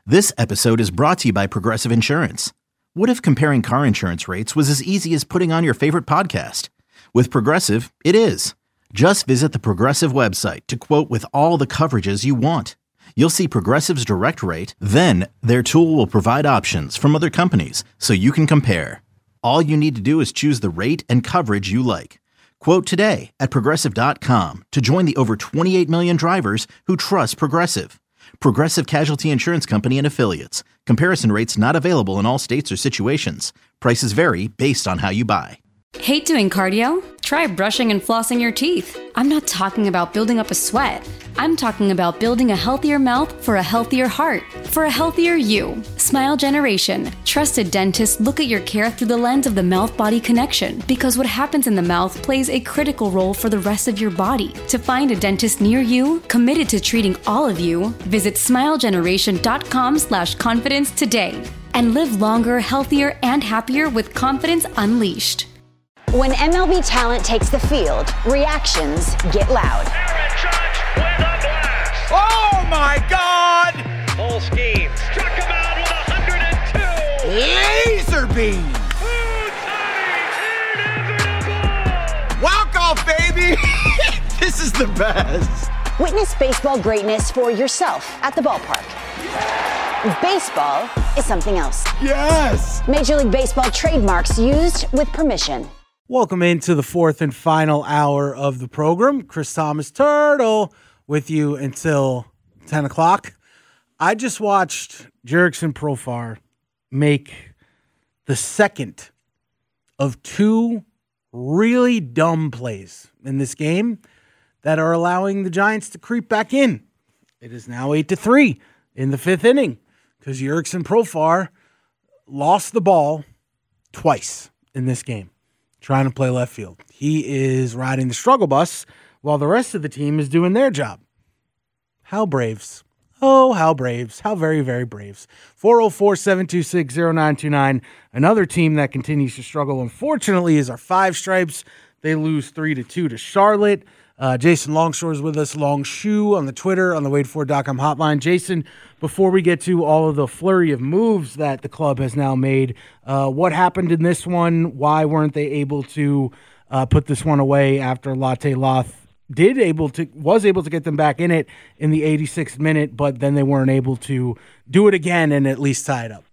This episode is brought to you by Progressive Insurance. What if comparing car insurance rates was as easy as putting on your favorite podcast? With Progressive, it is. Just visit the Progressive website to quote with all the coverages you want. You'll see Progressive's direct rate, then their tool will provide options from other companies so you can compare. All you need to do is choose the rate and coverage you like. Quote today at Progressive.com to join the over 28 million drivers who trust Progressive. Progressive Casualty Insurance Company and Affiliates. Comparison rates not available in all states or situations. Prices vary based on how you buy. Hate doing cardio? Try brushing and flossing your teeth. I'm not talking about building up a sweat. I'm talking about building a healthier mouth for a healthier heart, for a healthier you. Smile Generation. Trusted dentists look at your care through the lens of the mouth-body connection because what happens in the mouth plays a critical role for the rest of your body. To find a dentist near you, committed to treating all of you, visit smilegeneration.com/confidence today and live longer, healthier, and happier with confidence unleashed. When MLB talent takes the field, reactions get loud. Aaron Judge with a blast. Oh my God! Full scheme. Struck him out with 102. Laser beam. Inevitable. Walk off, baby. This is the best. Witness baseball greatness for yourself at the ballpark. Baseball is something else. Yes. Major League Baseball trademarks used with permission. Welcome into the fourth and final hour of the program. Chris Thomas Turtle with you until 10 o'clock. I just watched Jurickson Profar make the second of two really dumb plays in this game that are allowing the Giants to creep back in. It is now 8-3 in the fifth inning because Jurickson Profar lost the ball twice in this game, trying to play left field. He is riding the struggle bus while the rest of the team is doing their job. How Braves. Oh, how Braves. How very, very Braves. 404-726-0929. Another team that continues to struggle, unfortunately, is our Five Stripes. They lose 3-2 to Charlotte. Jason Longshore is with us, Longshoe on the Twitter, on the WadeFord.com hotline. Jason, before we get to all of the flurry of moves that the club has now made, what happened in this one? Why weren't they able to put this one away after Latte Loth was able to get them back in it in the 86th minute, but then they weren't able to do it again and at least tie it up?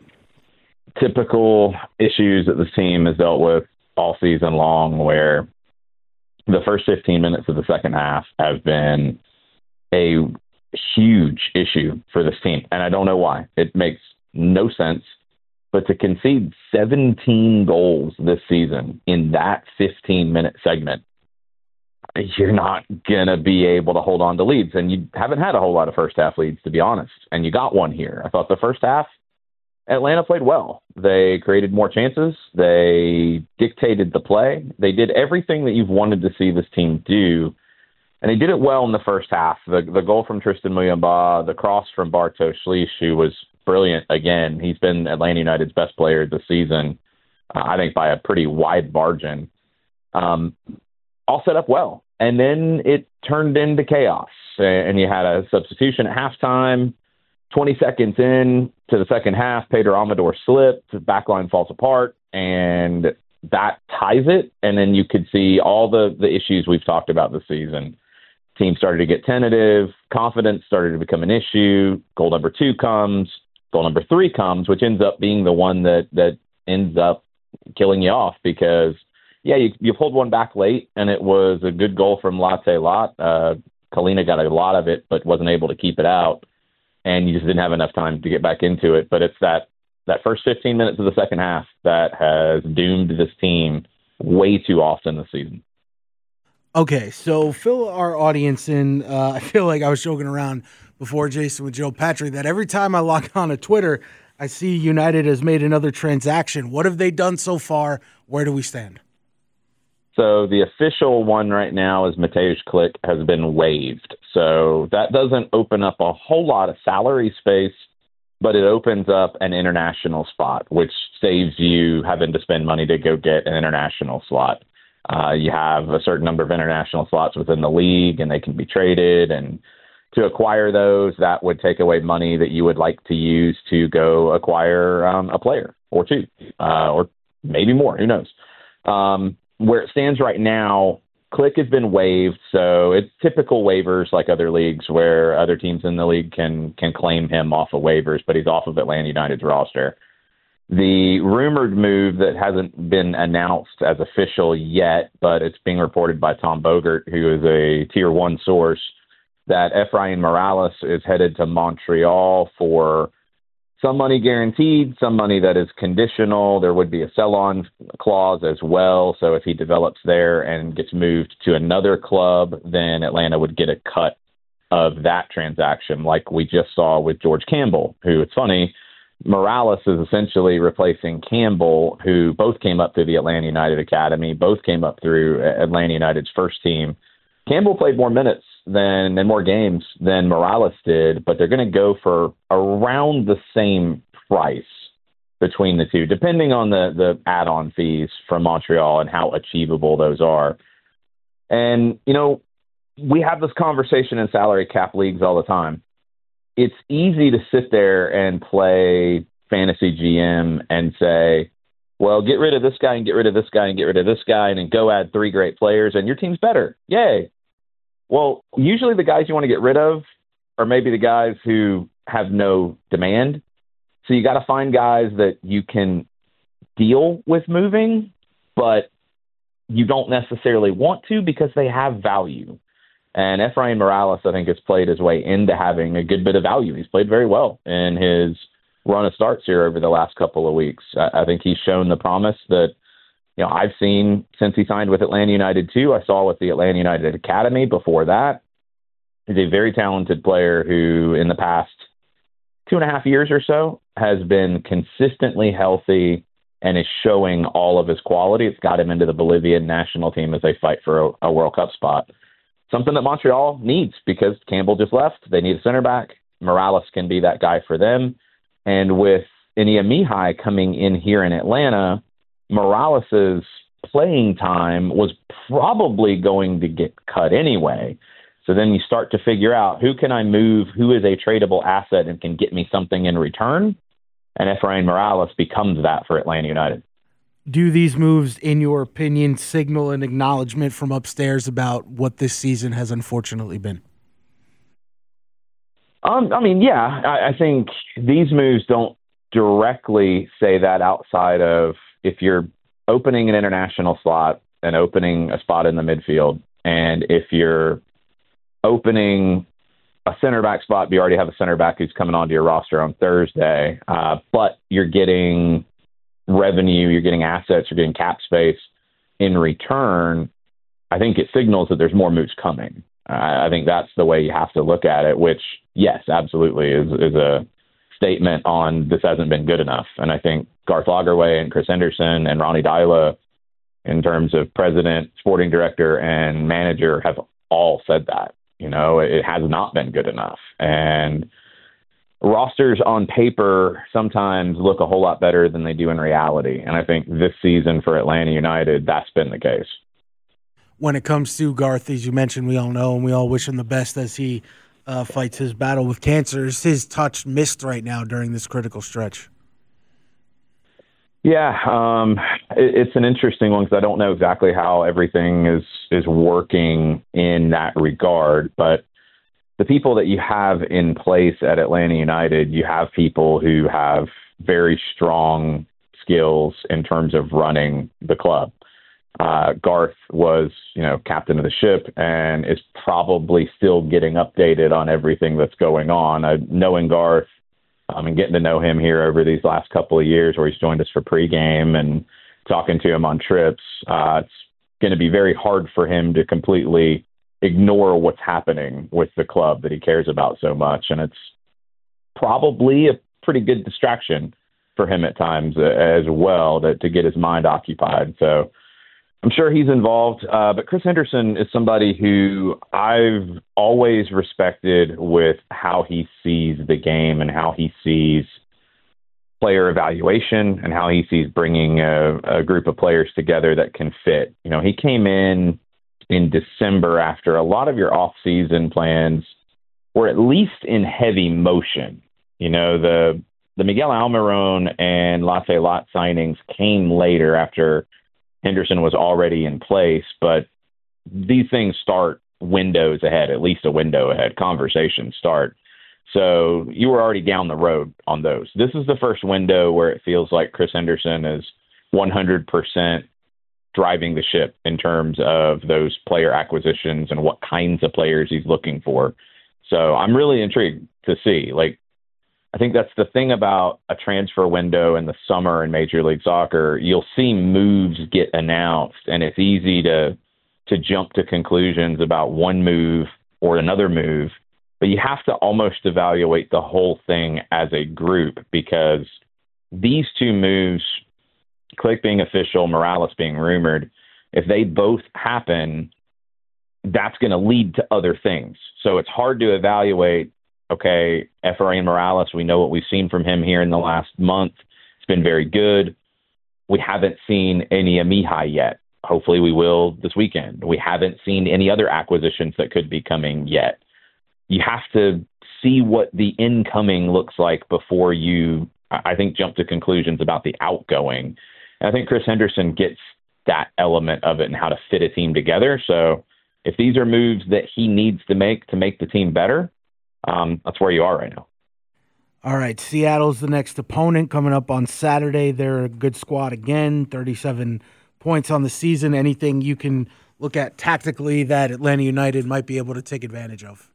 Typical issues that the team has dealt with all season long, where the first 15 minutes of the second half have been a huge issue for this team. And I don't know why. It makes no sense. But to concede 17 goals this season in that 15-minute segment, you're not going to be able to hold on to leads. And you haven't had a whole lot of first-half leads, to be honest. And you got one here. I thought the first half, Atlanta played well. They created more chances. They dictated the play. They did everything that you've wanted to see this team do, and they did it well in the first half. The goal from Tristan Muyumba, the cross from Bartosz Slisz, who was brilliant again. He's been Atlanta United's best player this season, I think by a pretty wide margin. All set up well. And then it turned into chaos, and you had a substitution at halftime. 20 seconds in to the second half, Pedro Amador slipped, the backline falls apart, and that ties it. And then you could see all the issues we've talked about this season. Team started to get tentative, confidence started to become an issue, goal number 2 comes, goal number 3 comes, which ends up being the one that ends up killing you off because, yeah, you pulled one back late, and it was a good goal from Latte Lot. Kalina got a lot of it, but wasn't able to keep it out. And you just didn't have enough time to get back into it. But it's that first 15 minutes of the second half that has doomed this team way too often this season. Okay, so fill our audience in. I feel like I was joking around before, Jason, with Joe Patrick, that every time I log on to Twitter, I see United has made another transaction. What have they done so far? Where do we stand? So the official one right now is Mateusz Klich has been waived. So that doesn't open up a whole lot of salary space, but it opens up an international spot, which saves you having to spend money to go get an international slot. You have a certain number of international slots within the league, and they can be traded. And to acquire those, that would take away money that you would like to use to go acquire a player or two, or maybe more. Who knows? Where it stands right now, Click has been waived, so it's typical waivers like other leagues where other teams in the league can claim him off of waivers, but he's off of Atlanta United's roster. The rumored move that hasn't been announced as official yet, but it's being reported by Tom Bogert, who is a Tier 1 source, that Efrain Morales is headed to Montreal for some money guaranteed, some money that is conditional. There would be a sell-on clause as well. So if he develops there and gets moved to another club, then Atlanta would get a cut of that transaction, like we just saw with George Campbell, who, it's funny, Morales is essentially replacing Campbell, who both came up through the Atlanta United Academy, both came up through Atlanta United's first team. Campbell played more minutes and more games than Morales did, but they're going to go for around the same price between the two, depending on the add-on fees from Montreal and how achievable those are. And, we have this conversation in salary cap leagues all the time. It's easy to sit there and play fantasy GM and say, well, get rid of this guy and get rid of this guy and get rid of this guy and then go add 3 great players and your team's better. Yay. Well, usually the guys you want to get rid of are maybe the guys who have no demand. So you got to find guys that you can deal with moving, but you don't necessarily want to because they have value. And Efrain Morales, I think, has played his way into having a good bit of value. He's played very well in his run of starts here over the last couple of weeks. I think he's shown the promise that, I've seen since he signed with Atlanta United too. I saw with the Atlanta United Academy before that. He's a very talented player who in the past 2.5 years or so has been consistently healthy and is showing all of his quality. It's got him into the Bolivian national team as they fight for a World Cup spot. Something that Montreal needs because Campbell just left. They need a center back. Morales can be that guy for them. And with Inia Mihai coming in here in Atlanta, Morales' playing time was probably going to get cut anyway. So then you start to figure out who can I move, who is a tradable asset and can get me something in return. And Efrain Morales becomes that for Atlanta United. Do these moves, in your opinion, signal an acknowledgement from upstairs about what this season has unfortunately been? Yeah, I think these moves don't directly say that outside of if you're opening an international slot and opening a spot in the midfield, and if you're opening a center back spot, you already have a center back who's coming onto your roster on Thursday, but you're getting revenue, you're getting assets, you're getting cap space in return, I think it signals that there's more moves coming. I think that's the way you have to look at it, which, yes, absolutely is a statement on this hasn't been good enough. And I think Garth Lagerwey and Chris Henderson and Ronnie Dyla, in terms of president, sporting director, and manager, have all said that. It has not been good enough. And rosters on paper sometimes look a whole lot better than they do in reality. And I think this season for Atlanta United, that's been the case. When it comes to Garth, as you mentioned, we all know and we all wish him the best as he fights his battle with cancer. Is his touch missed right now during this critical stretch? Yeah, it's an interesting one because I don't know exactly how everything is working in that regard. But the people that you have in place at Atlanta United, you have people who have very strong skills in terms of running the club. Garth was, captain of the ship and is probably still getting updated on everything that's going on. Knowing Garth and getting to know him here over these last couple of years where he's joined us for pregame and talking to him on trips, it's going to be very hard for him to completely ignore what's happening with the club that he cares about so much. And it's probably a pretty good distraction for him at times as well to get his mind occupied. So I'm sure he's involved, but Chris Henderson is somebody who I've always respected with how he sees the game and how he sees player evaluation and how he sees bringing a group of players together that can fit. He came in December after a lot of your off-season plans were at least in heavy motion. You know, the Miguel Almiron and Latte Lot signings came later after Henderson was already in place, but these things start windows ahead, at least a window ahead. Conversations start. So you were already down the road on those. This is the first window where it feels like Chris Henderson is 100% driving the ship in terms of those player acquisitions and what kinds of players he's looking for. So I'm really intrigued to see. Like, I think that's the thing about a transfer window in the summer in Major League Soccer. You'll see moves get announced, and it's easy to jump to conclusions about one move or another move, but you have to almost evaluate the whole thing as a group, because these two moves, Click being official, Morales being rumored, if they both happen, that's going to lead to other things. So it's hard to evaluate, okay, Efrain Morales, we know what we've seen from him here in the last month. It's been very good. We haven't seen any Mihai yet. Hopefully we will this weekend. We haven't seen any other acquisitions that could be coming yet. You have to see what the incoming looks like before you, I think, jump to conclusions about the outgoing. And I think Chris Henderson gets that element of it and how to fit a team together. So if these are moves that he needs to make the team better, that's where you are right now. All right, Seattle's the next opponent coming up on Saturday. They're a good squad again, 37 points on the season. Anything you can look at tactically that Atlanta United might be able to take advantage of?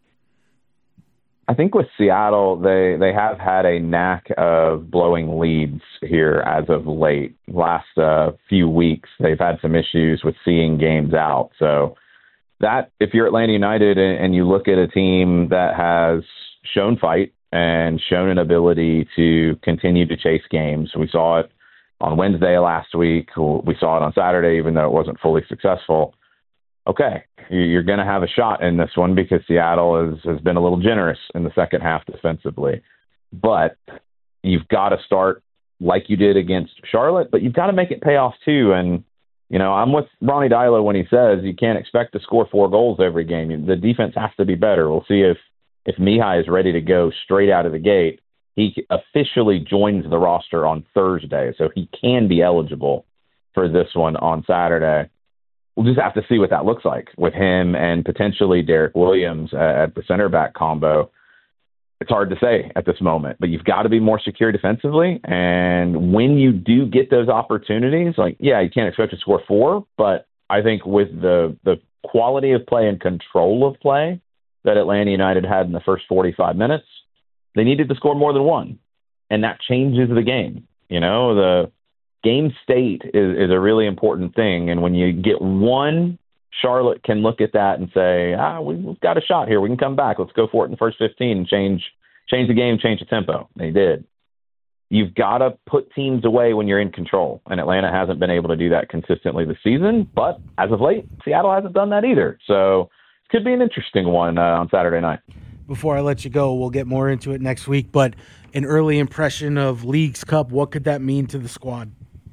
I think with Seattle, they have had a knack of blowing leads here as of late. Last few weeks, they've had some issues with seeing games out. So that, if you're Atlanta United and you look at a team that has shown fight and shown an ability to continue to chase games, we saw it on Wednesday last week. We saw it on Saturday, even though it wasn't fully successful. Okay, you're going to have a shot in this one because Seattle has been a little generous in the second half defensively. But you've got to start like you did against Charlotte, but you've got to make it pay off too. And, you know, I'm with Ronnie Dylo when he says you can't expect to score 4 goals every game. The defense has to be better. We'll see if Mihai is ready to go straight out of the gate. He officially joins the roster on Thursday, so he can be eligible for this one on Saturday. We'll just have to see what that looks like with him and potentially Derek Williams at the center back combo. It's hard to say at this moment, but you've got to be more secure defensively. And when you do get those opportunities, like, yeah, you can't expect to score 4, but I think with the quality of play and control of play that Atlanta United had in the first 45 minutes, they needed to score more than 1. And that changes the game. You know, the game state is a really important thing. And when you get 1, Charlotte can look at that and say, we've got a shot here. We can come back. Let's go for it in the first 15 and change the game, change the tempo. They did. You've got to put teams away when you're in control. And Atlanta hasn't been able to do that consistently this season. But as of late, Seattle hasn't done that either. So it could be an interesting one on Saturday night. Before I let you go, we'll get more into it next week. But an early impression of Leagues Cup, what could that mean to the squad?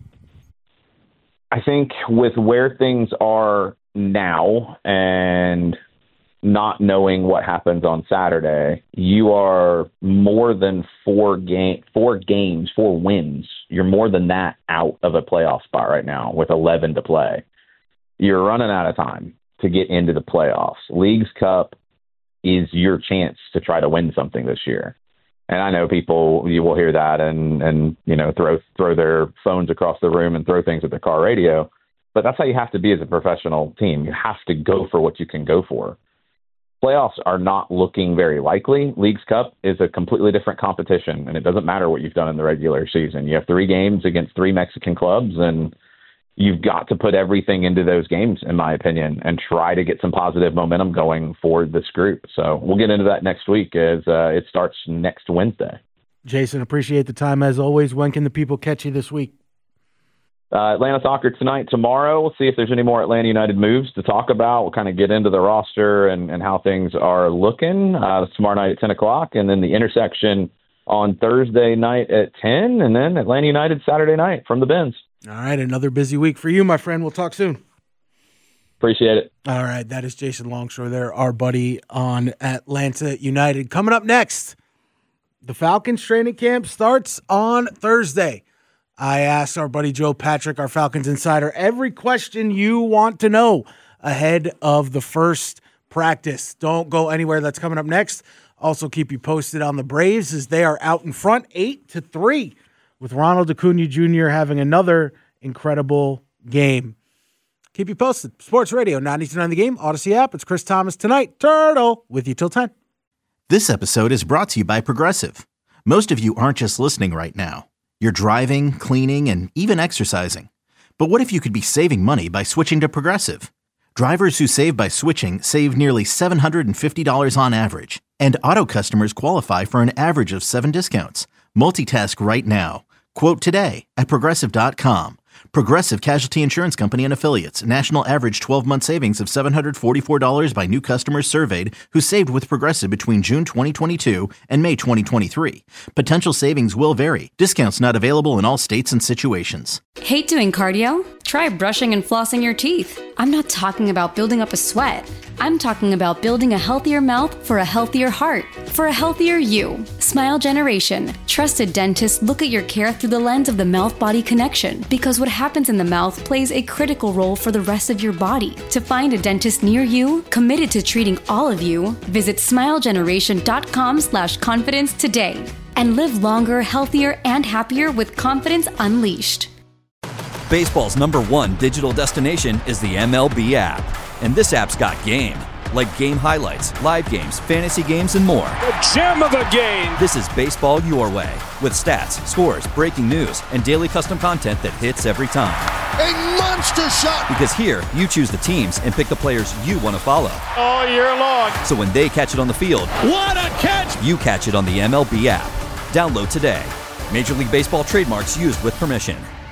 I think with where things are now and not knowing what happens on Saturday, you are more than 4 wins. You're more than that out of a playoff spot right now with 11 to play. You're running out of time to get into the playoffs. Leagues Cup is your chance to try to win something this year. And I know you will hear that and you know, throw their phones across the room and throw things at the car radio. But that's how you have to be as a professional team. You have to go for what you can go for. Playoffs are not looking very likely. Leagues Cup is a completely different competition, and it doesn't matter what you've done in the regular season. You have 3 games against 3 Mexican clubs, and you've got to put everything into those games, in my opinion, and try to get some positive momentum going for this group. So we'll get into that next week as it starts next Wednesday. Jason, appreciate the time as always. When can the people catch you this week? Atlanta Soccer tonight, tomorrow. We'll see if there's any more Atlanta United moves to talk about. We'll kind of get into the roster and how things are looking. Tomorrow night at 10 o'clock, and then the Intersection on Thursday night at 10, and then Atlanta United Saturday night from the Benz. All right, another busy week for you, my friend. We'll talk soon. Appreciate it. All right, that is Jason Longshore there, our buddy on Atlanta United. Coming up next, the Falcons training camp starts on Thursday. I asked our buddy Joe Patrick, our Falcons insider, every question you want to know ahead of the first practice. Don't go anywhere. That's coming up next. Also keep you posted on the Braves as they are out in front 8-3 with Ronald Acuna Jr. having another incredible game. Keep you posted. Sports Radio 92.9 The Game, Odyssey app. It's Chris Thomas tonight. Turtle with you till 10. This episode is brought to you by Progressive. Most of you aren't just listening right now. You're driving, cleaning, and even exercising. But what if you could be saving money by switching to Progressive? Drivers who save by switching save nearly $750 on average. And auto customers qualify for an average of 7 discounts. Multitask right now. Quote today at Progressive.com. Progressive Casualty Insurance Company and Affiliates. National average 12-month savings of $744 by new customers surveyed who saved with Progressive between June 2022 and May 2023. Potential savings will vary. Discounts not available in all states and situations. Hate doing cardio? Try brushing and flossing your teeth. I'm not talking about building up a sweat. I'm talking about building a healthier mouth for a healthier heart, for a healthier you. Smile Generation. Trusted dentists look at your care through the lens of the mouth-body connection because what happens in the mouth plays a critical role for the rest of your body. To find a dentist near you, committed to treating all of you, visit smilegeneration.com/confidence today and live longer, healthier, and happier with confidence unleashed. Baseball's #1 digital destination is the MLB app. And this app's got game. Like game highlights, live games, fantasy games, and more. The gem of a game. This is baseball your way. With stats, scores, breaking news, and daily custom content that hits every time. A monster shot! Because here, you choose the teams and pick the players you want to follow. All year long. So when they catch it on the field, what a catch! You catch it on the MLB app. Download today. Major League Baseball trademarks used with permission.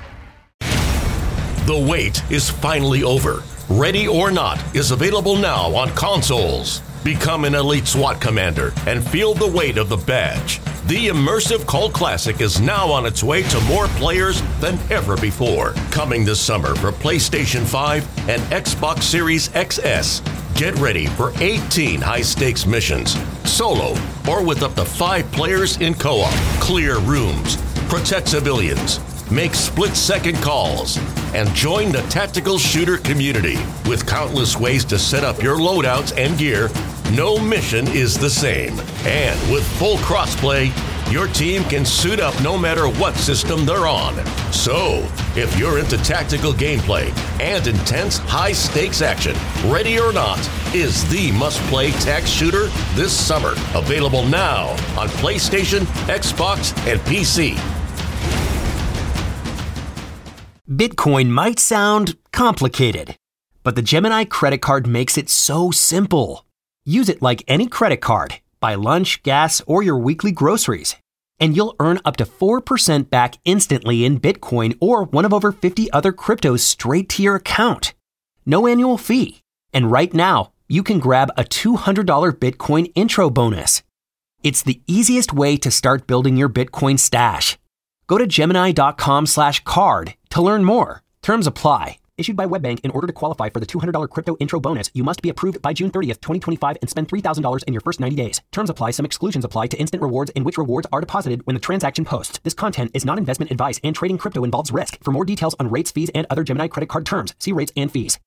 The wait is finally over. Ready or Not is available now on consoles. Become an elite SWAT commander and feel the weight of the badge. The immersive Cult Classic is now on its way to more players than ever before. Coming this summer for PlayStation 5 and Xbox Series XS. Get ready for 18 high-stakes missions, solo or with up to 5 players in co-op. Clear rooms, protect civilians, make split-second calls, and join the tactical shooter community. With countless ways to set up your loadouts and gear, no mission is the same. And with full crossplay, your team can suit up no matter what system they're on. So, if you're into tactical gameplay and intense high-stakes action, Ready or Not is the must-play tac shooter this summer. Available now on PlayStation, Xbox, and PC. Bitcoin might sound complicated, but the Gemini credit card makes it so simple. Use it like any credit card. Buy lunch, gas, or your weekly groceries, and you'll earn up to 4% back instantly in Bitcoin or one of over 50 other cryptos straight to your account. No annual fee. And right now, you can grab a $200 Bitcoin intro bonus. It's the easiest way to start building your Bitcoin stash. Go to Gemini.com/card to learn more. Terms apply. Issued by WebBank. In order to qualify for the $200 crypto intro bonus, you must be approved by June 30th, 2025 and spend $3,000 in your first 90 days. Terms apply. Some exclusions apply to instant rewards in which rewards are deposited when the transaction posts. This content is not investment advice and trading crypto involves risk. For more details on rates, fees, and other Gemini credit card terms, see rates and fees.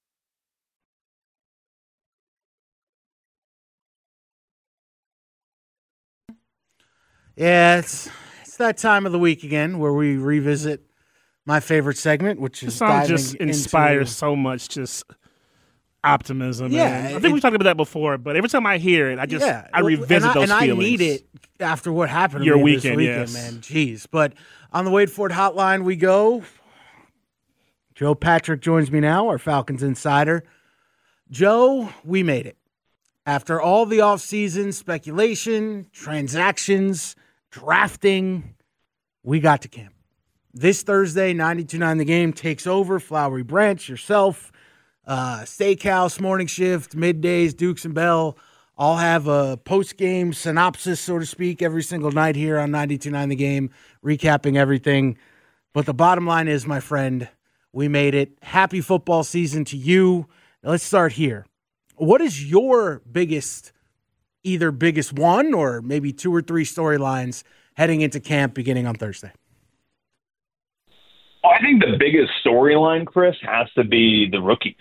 Yeah, it's that time of the week again where we revisit my favorite segment, which is this song just inspires so much just optimism. Yeah, I think we talked about that before, but every time I hear it, I revisit those feelings. And I need it after what happened to me this weekend, man. Jeez. But on the Wade Ford Hotline we go. Joe Patrick joins me now, our Falcons insider. Joe, we made it. After all the offseason speculation, transactions, drafting, we got to camp. This Thursday, 92.9 The Game takes over. Flowery Branch, yourself, Steakhouse, Morning Shift, Middays, Dukes and Bell all have a post-game synopsis, so to speak, every single night here on 92.9 The Game, recapping everything. But the bottom line is, my friend, we made it. Happy football season to you Let's start here. What is your biggest one or maybe 2 or 3 storylines heading into camp beginning on Thursday? Well, I think the biggest storyline, Chris, has to be the rookies.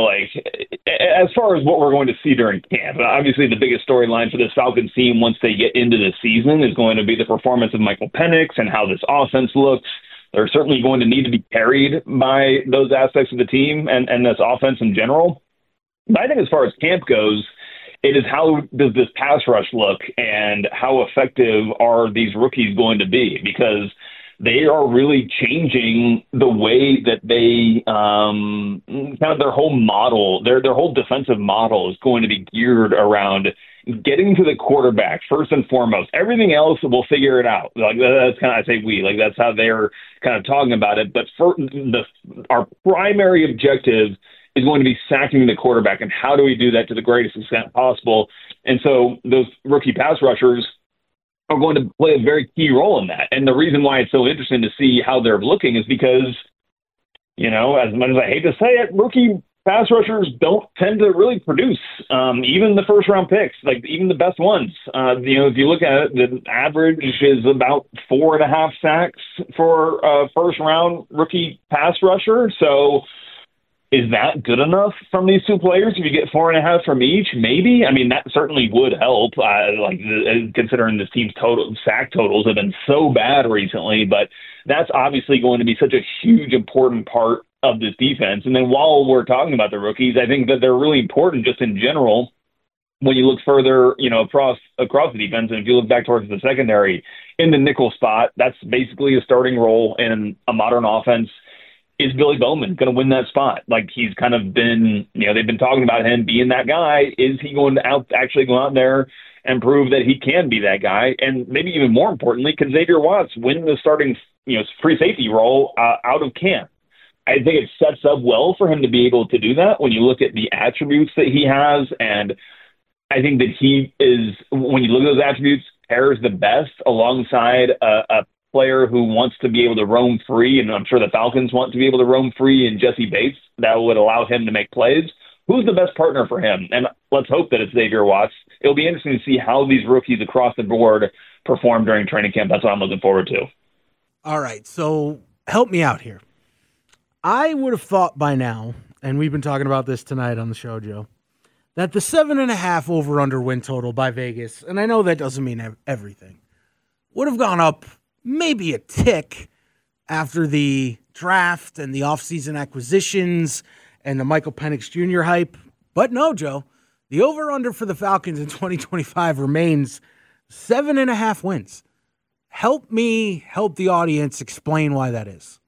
As far as what we're going to see during camp, obviously the biggest storyline for this Falcons team once they get into the season is going to be the performance of Michael Penix and how this offense looks. They're certainly going to need to be carried by those aspects of the team and this offense in general. But I think as far as camp goes, it is how does this pass rush look and how effective are these rookies going to be? Because they are really changing the way that they kind of their whole model, their whole defensive model is going to be geared around getting to the quarterback first and foremost. Everything else, we'll figure it out. That's kind of, I say we, that's how they're kind of talking about it. But our primary objective is going to be sacking the quarterback, and how do we do that to the greatest extent possible? And so those rookie pass rushers are going to play a very key role in that. And the reason why it's so interesting to see how they're looking is because, as much as I hate to say it, rookie pass rushers don't tend to really produce. Even the first-round picks, even the best ones. If you look at it, the average is about 4.5 sacks for a first-round rookie pass rusher. So is that good enough from these two players? If you get 4.5 from each, maybe. I mean, that certainly would help. Considering this team's total sack totals have been so bad recently, but that's obviously going to be such a huge, important part of this defense. And then while we're talking about the rookies, I think that they're really important just in general. When you look further, across the defense, and if you look back towards the secondary in the nickel spot, that's basically a starting role in a modern offense. Is Billy Bowman going to win that spot? He's kind of been, they've been talking about him being that guy. Is he going to actually go out there and prove that he can be that guy? And maybe even more importantly, can Xavier Watts win the starting, free safety role out of camp? I think it sets up well for him to be able to do that when you look at the attributes that he has. And I think that he is, when you look at those attributes, pairs the best alongside a player who wants to be able to roam free, and I'm sure the Falcons want to be able to roam free, in Jesse Bates. That would allow him to make plays. Who's the best partner for him? And let's hope that it's Xavier Watts. It'll be interesting to see how these rookies across the board perform during training camp. That's what I'm looking forward to. All right, so help me out here. I would have thought by now, and we've been talking about this tonight on the show, Joe, that the 7.5 over-under win total by Vegas, and I know that doesn't mean everything, would have gone up maybe a tick after the draft and the offseason acquisitions and the Michael Penix Jr. hype. But no, Joe, the over-under for the Falcons in 2025 remains 7.5 wins. Help me help the audience explain why that is.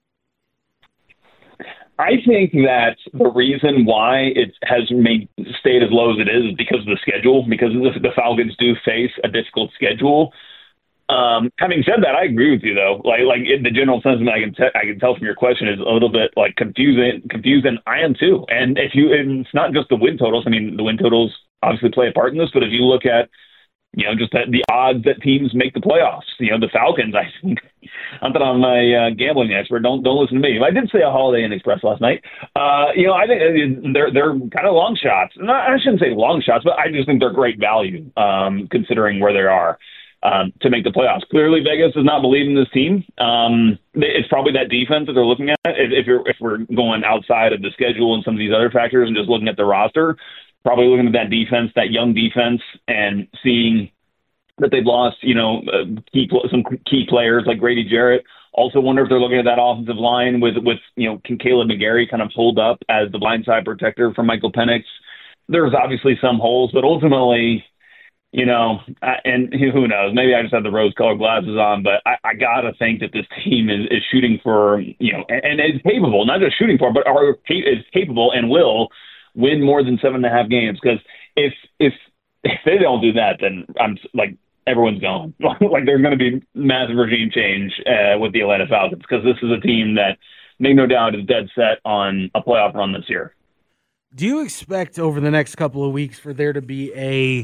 I think that the reason why it has stayed as low as it is because of the schedule, because the Falcons do face a difficult schedule. Having said that, I agree with you though. In the general sentiment, I can tell from your question is a little bit confusing. I am too. And it's not just the win totals. I mean, the win totals obviously play a part in this, but if you look at, just the odds that teams make the playoffs, the Falcons, I think, not that I'm a gambling expert, don't listen to me. I did say a Holiday Inn Express last night. I think they're kind of long shots. I shouldn't say long shots, but I just think they're great value, considering where they are. To make the playoffs. Clearly, Vegas does not believe in this team. It's probably that defense that they're looking at. If we're going outside of the schedule and some of these other factors and just looking at the roster, probably looking at that defense, that young defense, and seeing that they've lost, some key players like Grady Jarrett. Also wonder if they're looking at that offensive line with can Caleb McGarry kind of hold up as the blindside protector for Michael Penix? There's obviously some holes, but ultimately, and who knows, maybe I just have the rose-colored glasses on, but I got to think that this team is shooting for, and is capable, not just shooting for, but is capable and will win more than 7.5 games. Because if they don't do that, then I'm everyone's gone. There's going to be massive regime change with the Atlanta Falcons, because this is a team that, make no doubt, is dead set on a playoff run this year. Do you expect over the next couple of weeks for there to be a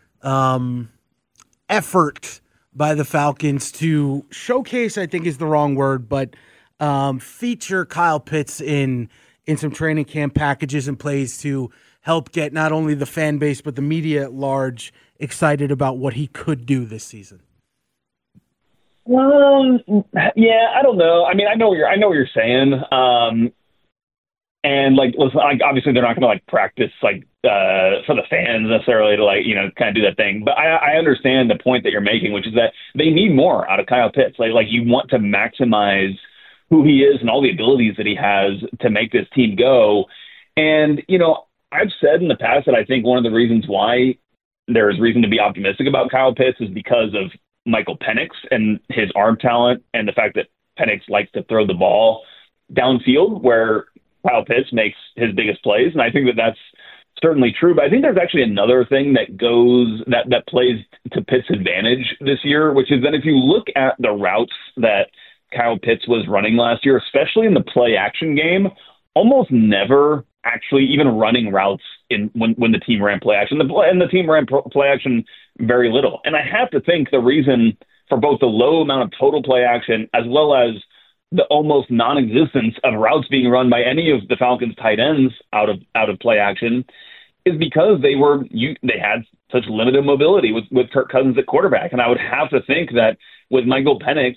effort by the Falcons to showcase, I think is the wrong word, but feature Kyle Pitts in in some training camp packages and plays to help get not only the fan base but the media at large excited about what he could do this season? Yeah, I don't know. I mean, I know what you're saying. And listen, obviously they're not going to practice for the fans necessarily to kind of do that thing. But I understand the point that you're making, which is that they need more out of Kyle Pitts. Like you want to maximize who he is and all the abilities that he has to make this team go. And I've said in the past that I think one of the reasons why there is reason to be optimistic about Kyle Pitts is because of Michael Penix and his arm talent, and the fact that Penix likes to throw the ball downfield where Kyle Pitts makes his biggest plays. And I think that that's certainly true. But I think there's actually another thing that plays to Pitts' advantage this year, which is that if you look at the routes that Kyle Pitts was running last year, especially in the play action game, almost never actually even running routes when the team ran play action. And the team ran play action very little. And I have to think the reason for both the low amount of total play action as well as the almost non-existence of routes being run by any of the Falcons' tight ends out of play action is because they had such limited mobility with Kirk Cousins at quarterback. And I would have to think that with Michael Penix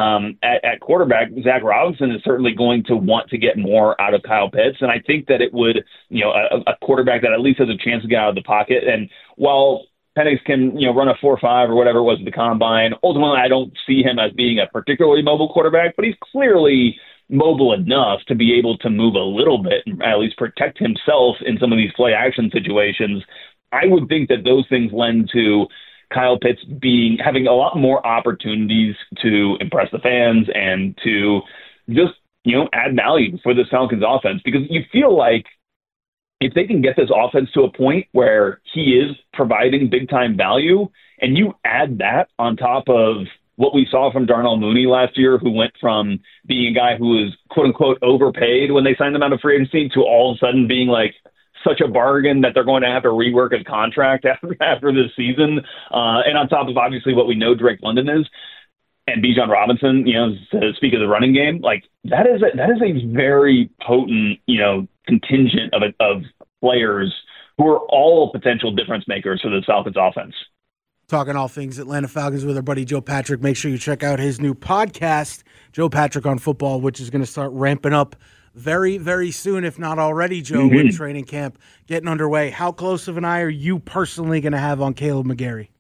at quarterback, Zach Robinson is certainly going to want to get more out of Kyle Pitts. And I think that it would, a quarterback that at least has a chance to get out of the pocket. And while Penix can, run a 4.5 or whatever it was at the combine, ultimately I don't see him as being a particularly mobile quarterback, but he's clearly mobile enough to be able to move a little bit and at least protect himself in some of these play action situations. I would think that those things lend to Kyle Pitts having a lot more opportunities to impress the fans and to just, add value for this Falcons offense, because you feel like if they can get this offense to a point where he is providing big time value and you add that on top of what we saw from Darnell Mooney last year, who went from being a guy who was quote unquote overpaid when they signed him out of free agency to all of a sudden being such a bargain that they're going to have to rework his contract after this season. And on top of obviously what we know Drake London is, and Bijan Robinson, to speak of the running game, that is a very potent, contingent of players who are all potential difference makers for the Falcons offense. Talking all things Atlanta Falcons with our buddy Joe Patrick. Make sure you check out his new podcast, Joe Patrick on Football, which is going to start ramping up very, very soon, if not already, Joe, with training camp getting underway. How close of an eye are you personally going to have on Kaleb McGary?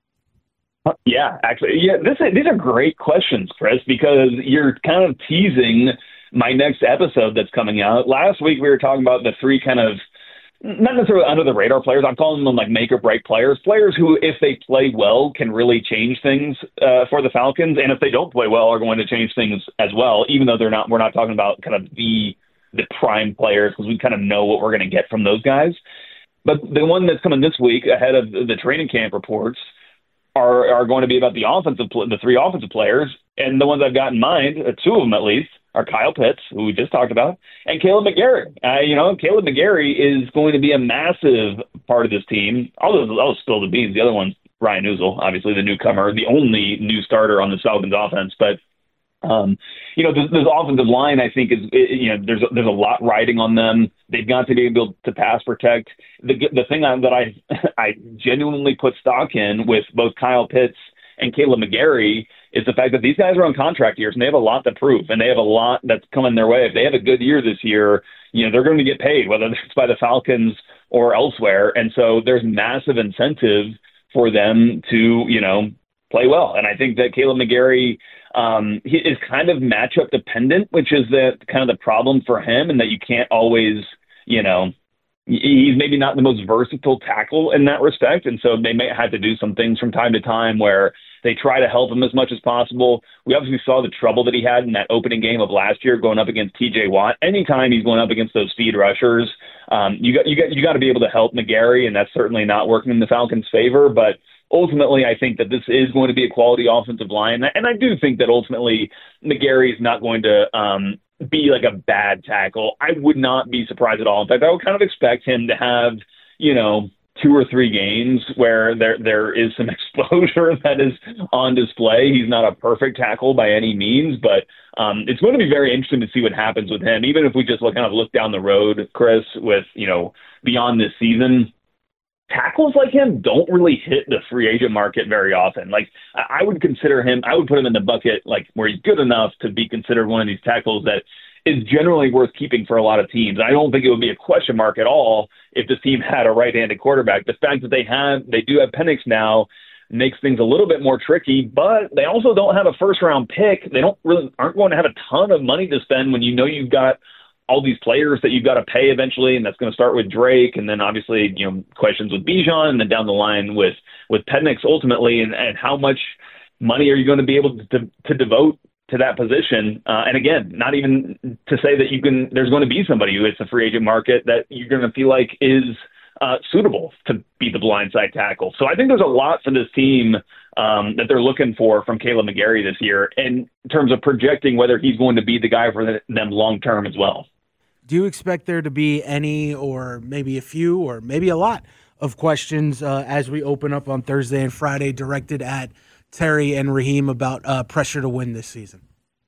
Yeah, actually. Yeah, these are great questions, Chris, because you're kind of teasing my next episode that's coming out. Last week we were talking about the three kind of, not necessarily under the radar players. I'm calling them make or break players who, if they play well, can really change things for the Falcons. And if they don't play well, are going to change things as well, even though we're not talking about kind of the prime players, because we kind of know what we're going to get from those guys. But the one that's coming this week ahead of the training camp reports are going to be about the three offensive players. And the ones I've got in mind, two of them at least, are Kyle Pitts, who we just talked about, and Kaleb McGary. Kaleb McGary is going to be a massive part of this team. I'll spill the beans. The other one's Ryan Neuzil, obviously the newcomer, the only new starter on the Falcons offense. But this offensive line, I think, there's a lot riding on them. They've got to be able to pass protect. The thing that I genuinely put stock in with both Kyle Pitts and Kaleb McGary is the fact that these guys are on contract years and they have a lot to prove, and they have a lot that's coming their way. If they have a good year this year, they're going to get paid, whether it's by the Falcons or elsewhere. And so there's massive incentive for them to, play well. And I think that Kaleb McGary, he is kind of matchup dependent, which is kind of the problem for him, and that you can't always, he's maybe not the most versatile tackle in that respect. And so they may have to do some things from time to time where they try to help him as much as possible. We obviously saw the trouble that he had in that opening game of last year going up against TJ Watt. Anytime he's going up against those speed rushers, you got to be able to help McGary, and that's certainly not working in the Falcons' favor. But ultimately, I think that this is going to be a quality offensive line. And I do think that ultimately McGary is not going to be like a bad tackle. I would not be surprised at all. In fact, I would kind of expect him to have, 2 or 3 games where there is some exposure that is on display. He's not a perfect tackle by any means, but it's going to be very interesting to see what happens with him. Even if we just look down the road, Chris, with, beyond this season, tackles like him don't really hit the free agent market very often. Like, I would put him in the bucket, like, where he's good enough to be considered one of these tackles that is generally worth keeping for a lot of teams. I don't think it would be a question mark at all if this team had a right-handed quarterback. The fact that they do have Penix now makes things a little bit more tricky, but they also don't have a first-round pick. They aren't going to have a ton of money to spend when you've got all these players that you've got to pay eventually, and that's going to start with Drake, and then obviously questions with Bijan, and then down the line with Penix ultimately, and how much money are you going to be able to devote to that position? And again, not even to say that there's going to be somebody who hits the free agent market that you're going to feel like is suitable to be the blindside tackle. So I think there's a lot for this team that they're looking for from Kaleb McGary this year in terms of projecting whether he's going to be the guy for them long term as well. Do you expect there to be any, or maybe a few, or maybe a lot of questions as we open up on Thursday and Friday directed at Terry and Raheem about pressure to win this season?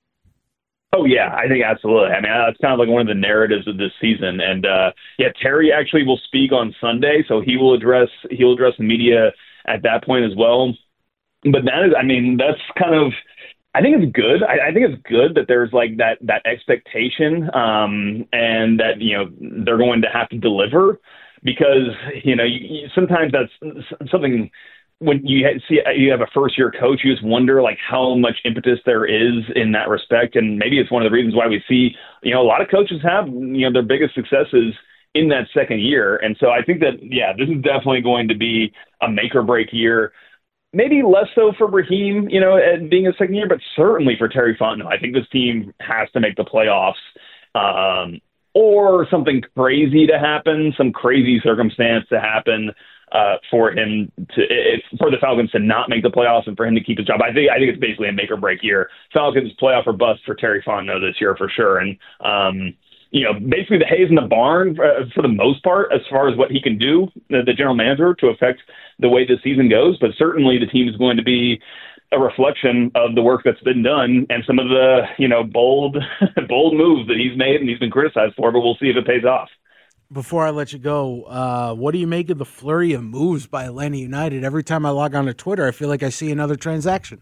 Oh, yeah, I think absolutely. I mean, that's kind of like one of the narratives of this season. And, Terry actually will speak on Sunday, so he'll address the media at that point as well. But that's kind of, I think it's good. I think it's good that there's like that expectation and that, they're going to have to deliver, because, sometimes that's something. When you have a first-year coach, you just wonder like how much impetus there is in that respect, and maybe it's one of the reasons why we see a lot of coaches have their biggest successes in that second year. And so I think that this is definitely going to be a make or break year. Maybe less so for Raheem, being a second year, but certainly for Terry Fontenot. I think this team has to make the playoffs, or something crazy to happen, some crazy circumstance to happen. For the Falcons to not make the playoffs and for him to keep his job. I think it's basically a make or break year. Falcons playoff or bust for Terry Fontenot this year for sure. And, basically the hay's in the barn for the most part, as far as what he can do, the general manager, to affect the way the season goes. But certainly the team is going to be a reflection of the work that's been done and some of the, bold moves that he's made and he's been criticized for, but we'll see if it pays off. Before I let you go, what do you make of the flurry of moves by Atlanta United? Every time I log on to Twitter, I feel like I see another transaction.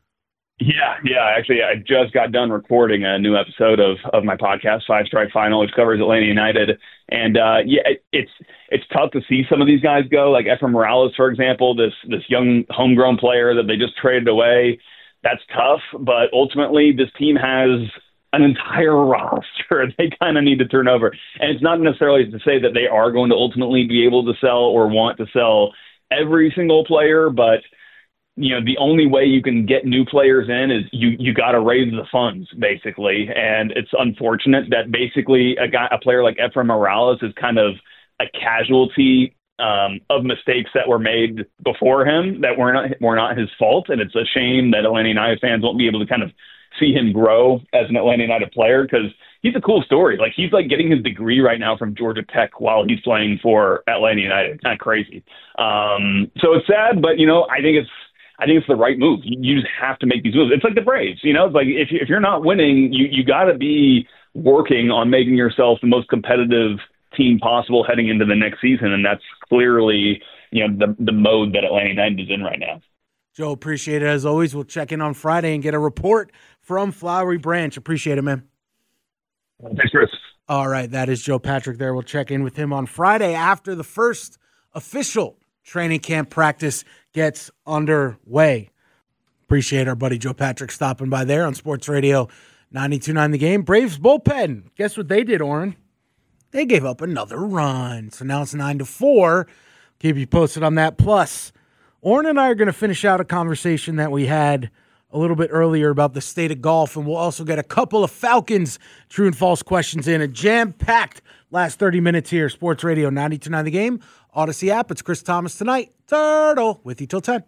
Yeah. Actually, I just got done recording a new episode of my podcast, Five Strike Final, which covers Atlanta United. And it's tough to see some of these guys go, like Efrain Morales, for example, this young homegrown player that they just traded away. That's tough, but ultimately this team has an entire roster they kind of need to turn over. And it's not necessarily to say that they are going to ultimately be able to sell or want to sell every single player, but the only way you can get new players in is you got to raise the funds, basically. And it's unfortunate that basically a player like Efrain Morales is kind of a casualty of mistakes that were made before him that were not his fault. And it's a shame that Atlanta United fans won't be able to kind of see him grow as an Atlanta United player, because he's a cool story. Like, he's like getting his degree right now from Georgia Tech while he's playing for Atlanta United. Kind of crazy. So it's sad, but I think it's the right move. You just have to make these moves. It's like the Braves. It's like if you're not winning, you got to be working on making yourself the most competitive team possible heading into the next season, and that's clearly the mode that Atlanta United is in right now. Joe, appreciate it as always. We'll check in on Friday and get a report from Flowery Branch. Appreciate it, man. Thanks, Chris. All right, that is Joe Patrick there. We'll check in with him on Friday after the first official training camp practice gets underway. Appreciate our buddy Joe Patrick stopping by there on Sports Radio 92.9 The Game. Braves bullpen. Guess what they did, Oren? They gave up another run. So now it's 9-4. Keep you posted on that. Plus, Oren and I are going to finish out a conversation that we had a little bit earlier about the state of golf, and we'll also get a couple of Falcons true and false questions in. A jam-packed last 30 minutes here. Sports Radio 92.9 The Game, Odyssey app. It's Chris Thomas tonight. Turtle with you till 10.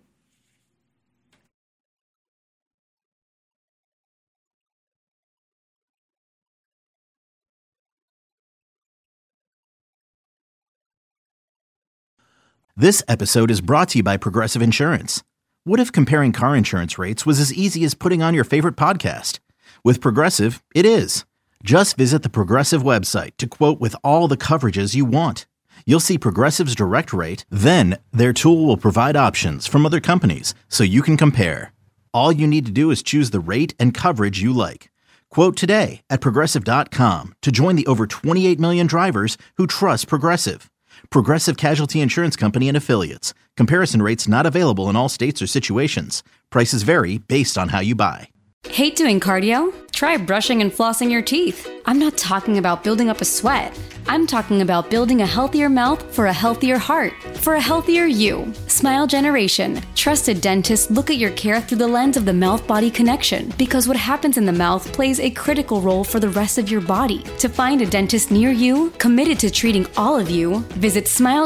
This episode is brought to you by Progressive Insurance. What if comparing car insurance rates was as easy as putting on your favorite podcast? With Progressive, it is. Just visit the Progressive website to quote with all the coverages you want. You'll see Progressive's direct rate, then their tool will provide options from other companies so you can compare. All you need to do is choose the rate and coverage you like. Quote today at Progressive.com to join the over 28 million drivers who trust Progressive. Progressive Casualty Insurance Company and Affiliates. Comparison rates not available in all states or situations. Prices vary based on how you buy. Hate doing cardio? Try brushing and flossing your teeth. I'm not talking about building up a sweat. I'm talking about building a healthier mouth for a healthier heart, for a healthier you. Smile Generation. Trusted dentists look at your care through the lens of the mouth-body connection because what happens in the mouth plays a critical role for the rest of your body. To find a dentist near you, committed to treating all of you, visit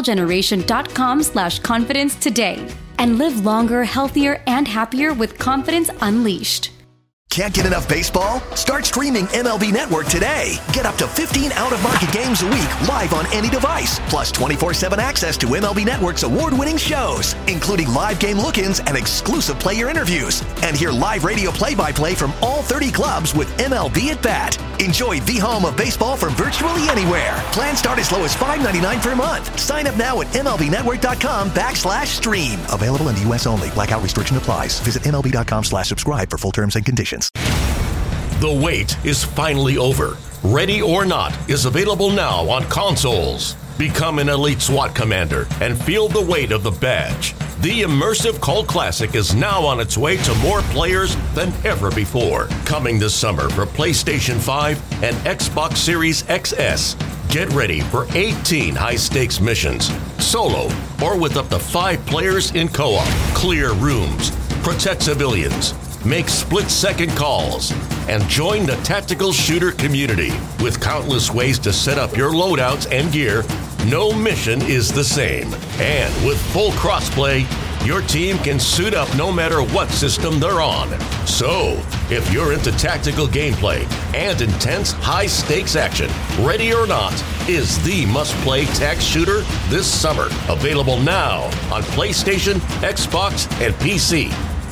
smilegeneration.com/confidence today and live longer, healthier, and happier with confidence unleashed. Can't get enough baseball? Start streaming MLB Network today. Get up to 15 out-of-market games a week live on any device, plus 24/7 access to MLB Network's award-winning shows, including live game look-ins and exclusive player interviews. And hear live radio play-by-play from all 30 clubs with MLB at Bat. Enjoy the home of baseball from virtually anywhere. Plans start as low as $5.99 per month. Sign up now at MLBnetwork.com/stream. Available in the U.S. only. Blackout restriction applies. Visit MLB.com/subscribe for full terms and conditions. The wait is finally over. Ready or Not is available now on consoles. Become an elite SWAT commander and feel the weight of the badge. The immersive Cult Classic is now on its way to more players than ever before. Coming this summer for PlayStation 5 and Xbox Series XS. Get ready for 18 high-stakes missions, solo or with up to 5 players in co-op. Clear rooms, protect civilians, make split-second calls, and join the tactical shooter community. With countless ways to set up your loadouts and gear, no mission is the same. And with full crossplay, your team can suit up no matter what system they're on. So, if you're into tactical gameplay and intense high-stakes action, Ready or Not is the must-play tac shooter this summer. Available now on PlayStation, Xbox, and PC.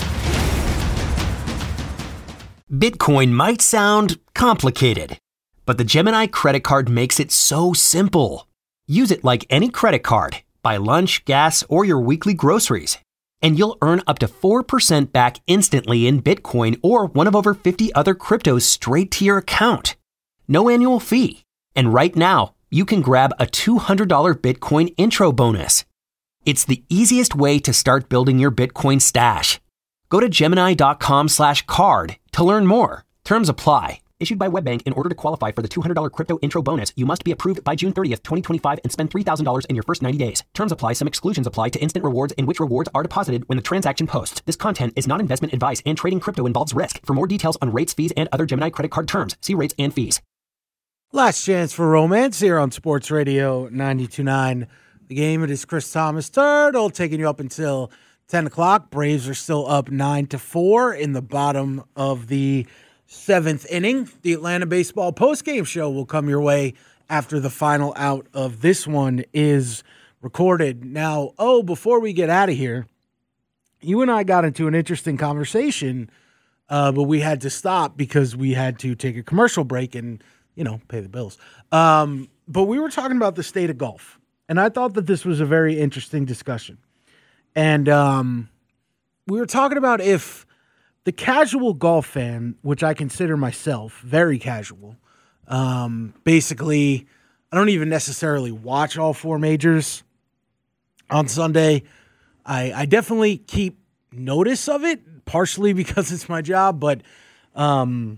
Bitcoin might sound complicated, but the Gemini credit card makes it so simple. Use it like any credit card. Buy lunch, gas, or your weekly groceries, and you'll earn up to 4% back instantly in Bitcoin or one of over 50 other cryptos straight to your account. No annual fee. And right now, you can grab a $200 Bitcoin intro bonus. It's the easiest way to start building your Bitcoin stash. Go to Gemini.com/card to learn more. Terms apply. Issued by WebBank. In order to qualify for the $200 crypto intro bonus, you must be approved by June 30th, 2025 and spend $3,000 in your first 90 days. Terms apply. Some exclusions apply to instant rewards in which rewards are deposited when the transaction posts. This content is not investment advice and trading crypto involves risk. For more details on rates, fees, and other Gemini credit card terms, see rates and fees. Last chance for romance here on Sports Radio 92.9. The Game. It is Chris Thomas Turtle taking you up until 10 o'clock. Braves are still up 9-4 in the bottom of the 7th inning. The Atlanta Baseball postgame show will come your way after the final out of this one is recorded. Now, before we get out of here, you and I got into an interesting conversation, but we had to stop because we had to take a commercial break and, pay the bills. But we were talking about the state of golf, and I thought that this was a very interesting discussion. And we were talking about if the casual golf fan, which I consider myself very casual, basically, I don't even necessarily watch all 4 majors on Sunday. I definitely keep notice of it, partially because it's my job, but, I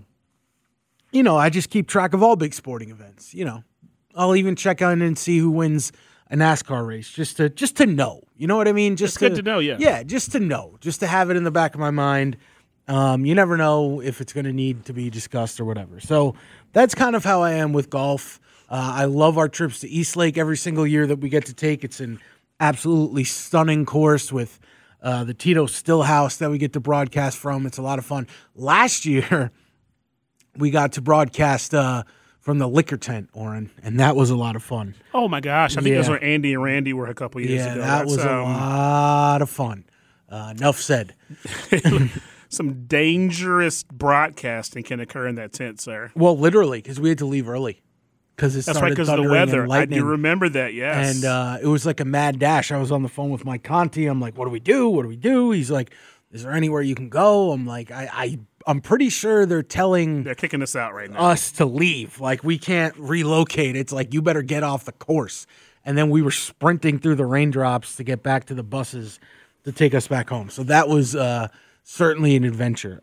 just keep track of all big sporting events. I'll even check on and see who wins a NASCAR race just to know. You know what I mean? It's good to know, yeah. Yeah, just to know, just to have it in the back of my mind. You never know if it's going to need to be discussed or whatever. So that's kind of how I am with golf. I love our trips to East Lake every single year that we get to take. It's an absolutely stunning course with the Tito Stillhouse that we get to broadcast from. It's a lot of fun. Last year, we got to broadcast from the liquor tent, Oren, and that was a lot of fun. Oh my gosh, I think that's where Andy and Randy were a couple years ago. Yeah, that was a lot of fun. Enough said. Some dangerous broadcasting can occur in that tent, sir. Well, literally, because we had to leave early. That's right, because of the weather. I do remember that, yes. And it was like a mad dash. I was on the phone with Mike Conti. I'm like, what do we do? What do we do? He's like, is there anywhere you can go? I'm like, I'm pretty sure they're kicking us out right now. Us to leave. Like, we can't relocate. It's like, you better get off the course. And then we were sprinting through the raindrops to get back to the buses to take us back home. So that was certainly an adventure.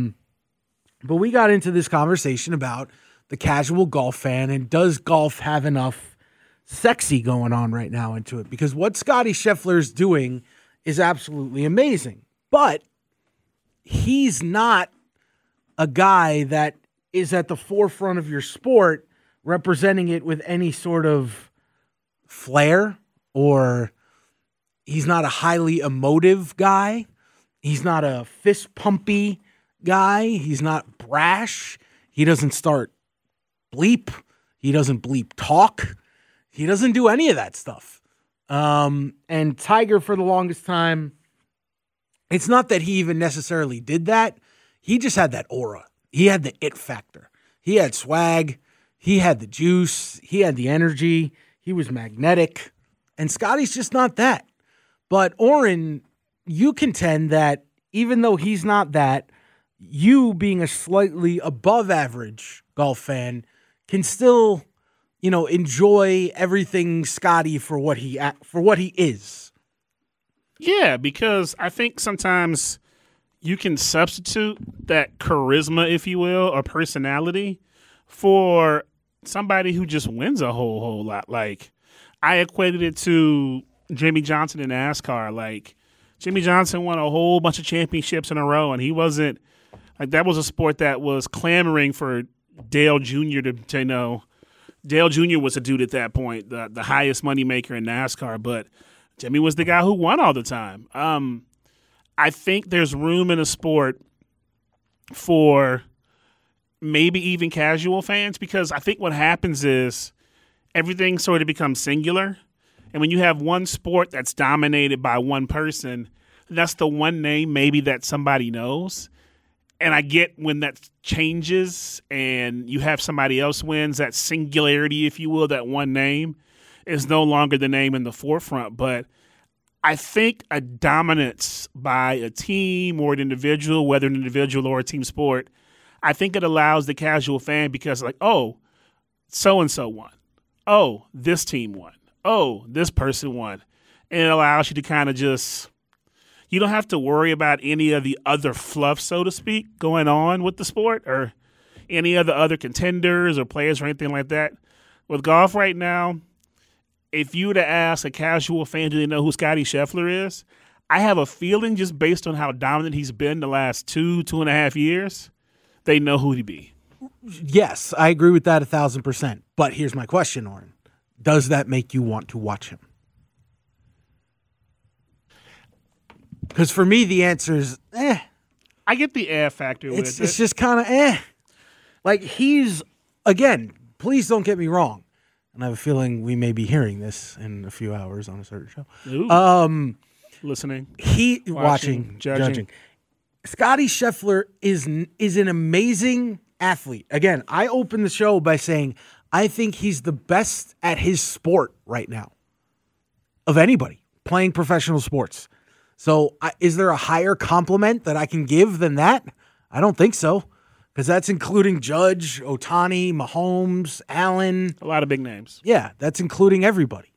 But we got into this conversation about the casual golf fan, and does golf have enough sexy going on right now into it? Because what Scottie Scheffler is doing is absolutely amazing. But he's not a guy that is at the forefront of your sport representing it with any sort of flair, or he's not a highly emotive guy. He's not a fist-pumpy guy. He's not brash. He doesn't start bleep. He doesn't bleep talk. He doesn't do any of that stuff. And Tiger, for the longest time, it's not that he even necessarily did that. He just had that aura. He had the it factor. He had swag. He had the juice. He had the energy. He was magnetic. And Scottie's just not that. But Oren, you contend that even though he's not that, you being a slightly above average golf fan can still, enjoy everything Scottie for what he is. Yeah, because I think sometimes you can substitute that charisma, if you will, or personality for somebody who just wins a whole lot. Like, I equated it to Jimmie Johnson in NASCAR. Like, Jimmie Johnson won a whole bunch of championships in a row, and he wasn't like, that was a sport that was clamoring for Dale Jr. to know. Dale Jr. was a dude at that point, the highest moneymaker in NASCAR, but Jimmy was the guy who won all the time. I think there's room in a sport for maybe even casual fans, because I think what happens is everything sort of becomes singular. And when you have one sport that's dominated by one person, that's the one name maybe that somebody knows. And I get when that changes and you have somebody else wins, that singularity, if you will, that one name is no longer the name in the forefront. But I think a dominance by a team or an individual, whether an individual or a team sport, I think it allows the casual fan, because like, oh, so-and-so won. Oh, this team won. Oh, this person won. And it allows you to kind of just, you don't have to worry about any of the other fluff, so to speak, going on with the sport, or any of the other contenders or players or anything like that. With golf right now, if you were to ask a casual fan, do they know who Scottie Scheffler is? I have a feeling, just based on how dominant he's been the last 2.5 years, they know who he'd be. Yes, I agree with that 1,000%. But here's my question, Oren. Does that make you want to watch him? Because for me, the answer is, I get the factor with it. It's just kind of Like, he's, again, please don't get me wrong, and I have a feeling we may be hearing this in a few hours on a certain show. Ooh. Listening. Watching, judging. Scottie Scheffler is an amazing athlete. Again, I opened the show by saying I think he's the best at his sport right now of anybody playing professional sports. So is there a higher compliment that I can give than that? I don't think so, because that's including Judge, Ohtani, Mahomes, Allen. A lot of big names. Yeah, that's including everybody.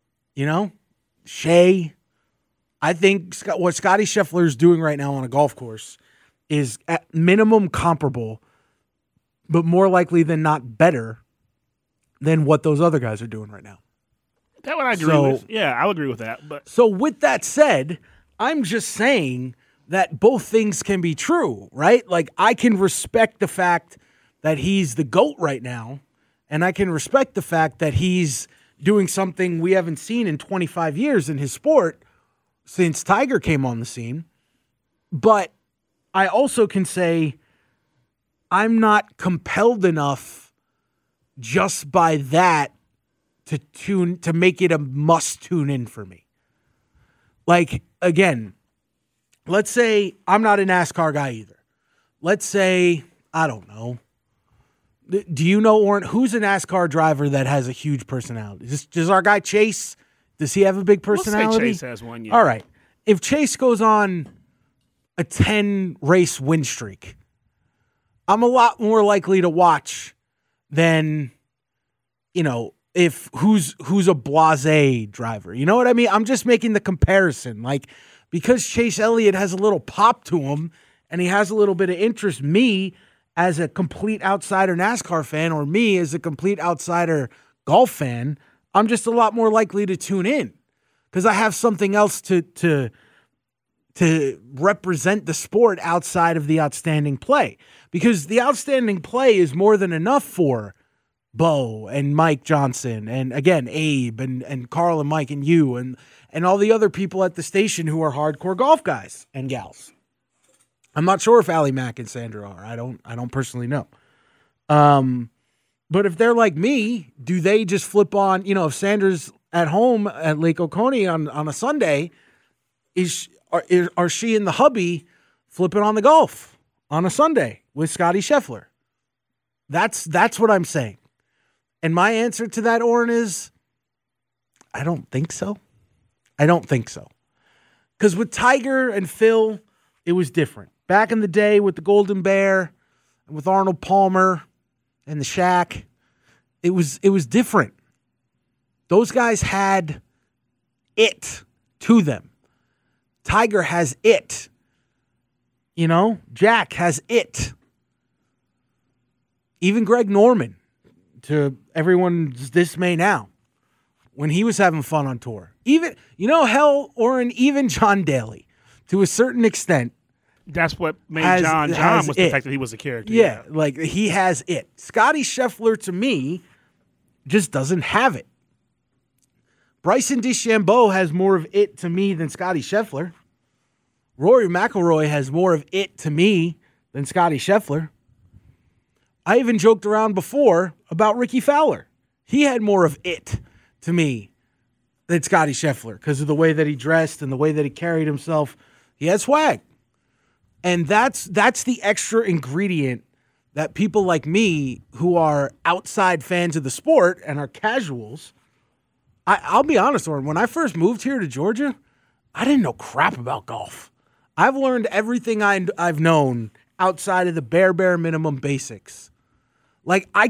Shea. I think what Scottie Scheffler is doing right now on a golf course is at minimum comparable, but more likely than not better than what those other guys are doing right now. That one I agree with. Yeah, I'll agree with that. But so with that said, I'm just saying that both things can be true, right? Like, I can respect the fact that he's the GOAT right now, and I can respect the fact that he's doing something we haven't seen in 25 years in his sport since Tiger came on the scene. But I also can say I'm not compelled enough just by that to make it a must tune in for me. Like, again, let's say I'm not a NASCAR guy either. Let's say, I don't know. Do you know, Oren, who's a NASCAR driver that has a huge personality? Does our guy Chase, does he have a big personality? We'll say Chase has one, yeah. All right. If Chase goes on a 10-race win streak, I'm a lot more likely to watch than, if who's a blasé driver. You know what I mean? I'm just making the comparison. Like, because Chase Elliott has a little pop to him and he has a little bit of interest, me as a complete outsider NASCAR fan or me as a complete outsider golf fan, I'm just a lot more likely to tune in because I have something else to represent the sport outside of the outstanding play. Because the outstanding play is more than enough for Bo and Mike Johnson and, again, Abe and Carl and Mike and you and all the other people at the station who are hardcore golf guys and gals. I'm not sure if Allie Mack and Sandra are. I don't personally know. But if they're like me, do they just flip on, if Sandra's at home at Lake Oconee on a Sunday, are she and the hubby flipping on the golf on a Sunday with Scotty Scheffler? That's what I'm saying. And my answer to that, Oren, is I don't think so. I don't think so. Because with Tiger and Phil, it was different. Back in the day with the Golden Bear and with Arnold Palmer and the Shaq, it was different. Those guys had it to them. Tiger has it. Jack has it. Even Greg Norman, to everyone's dismay now, when he was having fun on tour. Even, Oren, even John Daly, to a certain extent. That's what made John was the fact that he was a character. Yeah, like he has it. Scotty Scheffler, to me, just doesn't have it. Bryson DeChambeau has more of it to me than Scotty Scheffler. Rory McIlroy has more of it to me than Scotty Scheffler. I even joked around before about Ricky Fowler. He had more of it to me than Scotty Scheffler because of the way that he dressed and the way that he carried himself. He had swag. And that's the extra ingredient that people like me who are outside fans of the sport and are casuals, I'll be honest, Oren, when I first moved here to Georgia, I didn't know crap about golf. I've learned everything I've known outside of the bare minimum basics. Like, I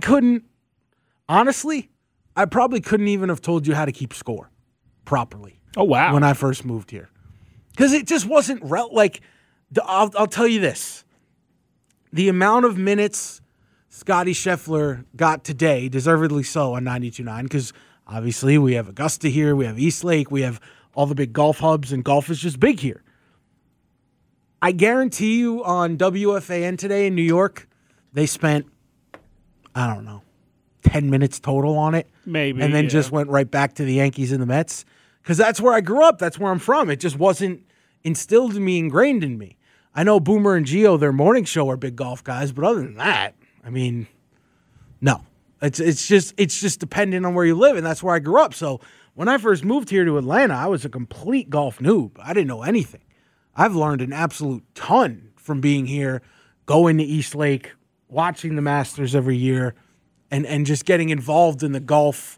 probably couldn't even have told you how to keep score properly. Oh, wow. When I first moved here. Because it just wasn't, I'll tell you this. The amount of minutes Scotty Scheffler got today, deservedly so on 92.9, because obviously we have Augusta here, we have Eastlake, we have all the big golf hubs, and golf is just big here. I guarantee you on WFAN today in New York, they spent, 10 minutes total on it. Maybe. And then just went right back to the Yankees and the Mets. Because that's where I grew up. That's where I'm from. It just wasn't instilled in me, ingrained in me. I know Boomer and Gio, their morning show, are big golf guys. But other than that, no. It's just dependent on where you live. And that's where I grew up. So when I first moved here to Atlanta, I was a complete golf noob. I didn't know anything. I've learned an absolute ton from being here, going to Eastlake, watching the Masters every year, and just getting involved in the golf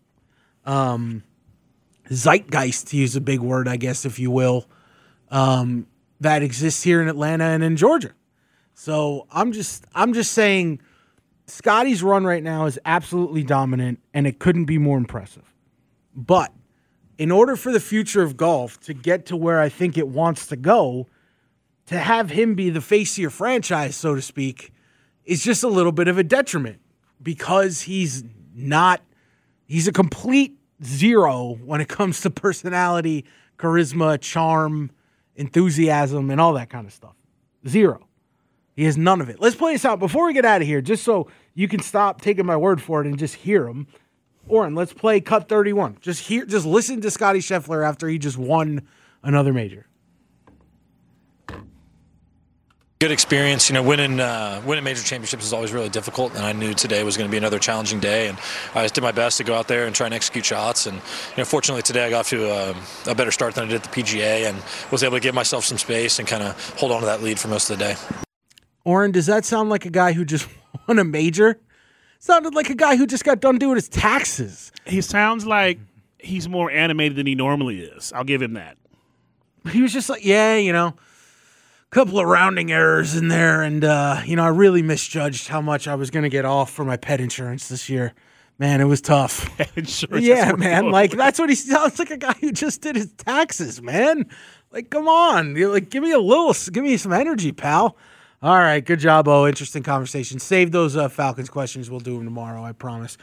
zeitgeist, to use a big word, I guess, if you will, that exists here in Atlanta and in Georgia. So I'm just saying Scotty's run right now is absolutely dominant, and it couldn't be more impressive. But in order for the future of golf to get to where I think it wants to go, to have him be the face of your franchise, so to speak, is just a little bit of a detriment because he's a complete zero when it comes to personality, charisma, charm, enthusiasm, and all that kind of stuff. Zero. He has none of it. Let's play this out before we get out of here, just so you can stop taking my word for it and just hear him. Oren, let's play cut 31. Just listen to Scotty Scheffler after he just won another major. good experience. Winning major championships is always really difficult, and I knew today was going to be another challenging day, and I just did my best to go out there and try and execute shots. And fortunately today I got to a better start than I did at the PGA, and was able to give myself some space and kind of hold on to that lead for most of the day. Oren, does that sound like a guy who just won a major? Sounded like a guy who just got done doing his taxes. He sounds like he's more animated than he normally is. I'll give him that. He was just like, a couple of rounding errors in there. And, I really misjudged how much I was going to get off for my pet insurance this year. Man, it was tough. Yeah, man. Like, that's what he sounds like, a guy who just did his taxes, man. Like, come on. Give me some energy, pal. All right, good job, Interesting conversation. Save those Falcons questions. We'll do them tomorrow, I promise.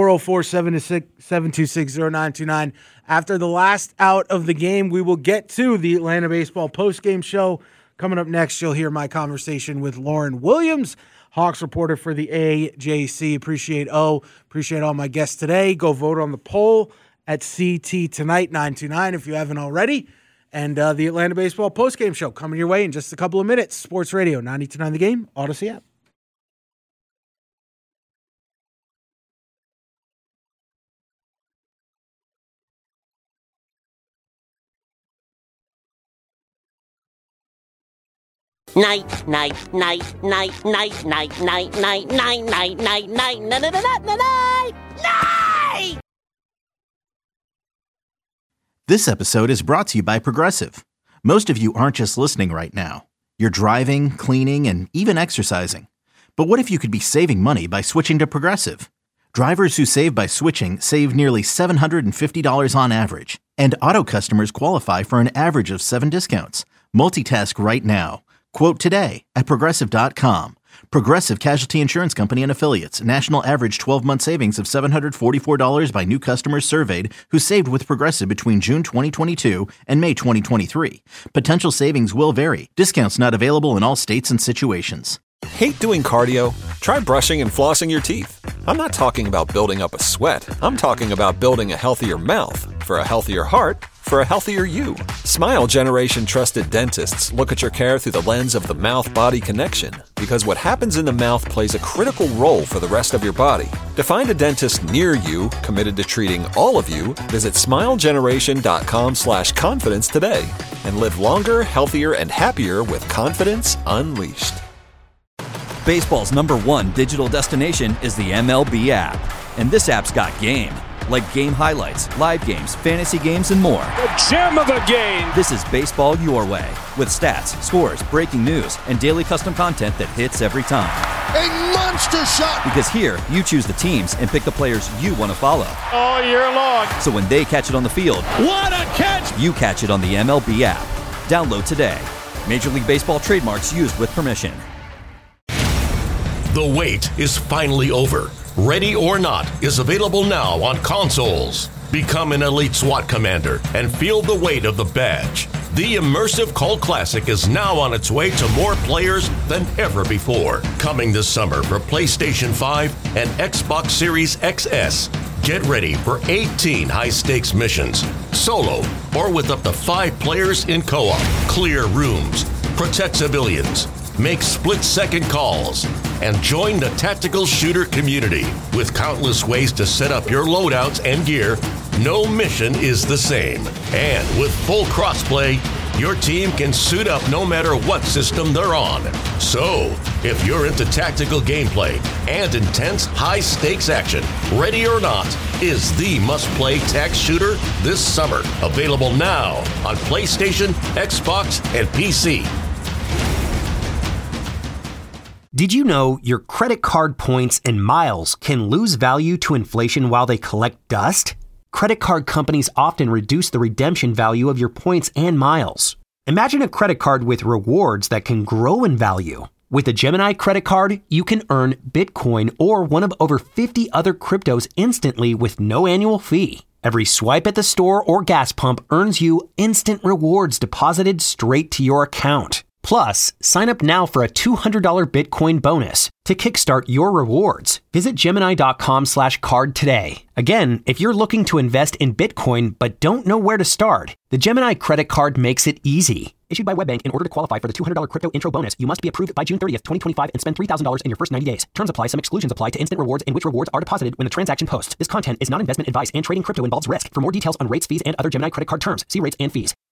404-726-0929. After the last out of the game, we will get to the Atlanta Baseball postgame show. Coming up next, you'll hear my conversation with Lauren Williams, Hawks reporter for the AJC. Appreciate all my guests today. Go vote on the poll at CT Tonight 929 if you haven't already. And the Atlanta Baseball postgame show coming your way in just a couple of minutes. Sports Radio 92.9 The Game, Odyssey app. Night. This episode is brought to you by Progressive. Most of you aren't just listening right now. You're driving, cleaning, and even exercising. But what if you could be saving money by switching to Progressive? Drivers who save by switching save nearly $750 on average. And auto customers qualify for an average of 7 discounts. Multitask right now. Quote today at Progressive.com. Progressive Casualty Insurance Company and Affiliates. National average 12-month savings of $744 by new customers surveyed who saved with Progressive between June 2022 and May 2023. Potential savings will vary. Discounts not available in all states and situations. Hate doing cardio? Try brushing and flossing your teeth. I'm not talking about building up a sweat. I'm talking about building a healthier mouth. For a healthier heart, for a healthier you. Smile Generation trusted dentists look at your care through the lens of the mouth-body connection, because what happens in the mouth plays a critical role for the rest of your body. To find a dentist near you committed to treating all of you, visit smilegeneration.com/confidence today and live longer, healthier, and happier with confidence unleashed. Baseball's #1 digital destination is the MLB app. And this app's got game. Like game highlights, live games, fantasy games, and more. The gem of the game! This is baseball your way. With stats, scores, breaking news, and daily custom content that hits every time. A monster shot! Because here, you choose the teams and pick the players you want to follow. All year long. So when they catch it on the field, what a catch! You catch it on the MLB app. Download today. Major League Baseball trademarks used with permission. The wait is finally over. Ready or Not is available now on consoles. Become an elite SWAT commander and feel the weight of the badge. The immersive Cult Classic is now on its way to more players than ever before. Coming this summer for PlayStation 5 and Xbox Series XS. Get ready for 18 high-stakes missions, solo or with up to 5 players in co-op. Clear rooms, protect civilians, make split-second calls, and join the tactical shooter community. With countless ways to set up your loadouts and gear, no mission is the same. And with full crossplay, your team can suit up no matter what system they're on. So, if you're into tactical gameplay and intense high-stakes action, Ready or Not is the must-play tac shooter this summer. Available now on PlayStation, Xbox, and PC. Did you know your credit card points and miles can lose value to inflation while they collect dust? Credit card companies often reduce the redemption value of your points and miles. Imagine a credit card with rewards that can grow in value. With a Gemini credit card, you can earn Bitcoin or one of over 50 other cryptos instantly with no annual fee. Every swipe at the store or gas pump earns you instant rewards deposited straight to your account. Plus, sign up now for a $200 Bitcoin bonus. To kickstart your rewards, visit Gemini.com/card today. Again, if you're looking to invest in Bitcoin but don't know where to start, the Gemini credit card makes it easy. Issued by WebBank. In order to qualify for the $200 crypto intro bonus, you must be approved by June 30th, 2025 and spend $3,000 in your first 90 days. Terms apply. Some exclusions apply to instant rewards in which rewards are deposited when the transaction posts. This content is not investment advice and trading crypto involves risk. For more details on rates, fees, and other Gemini credit card terms, see rates and fees.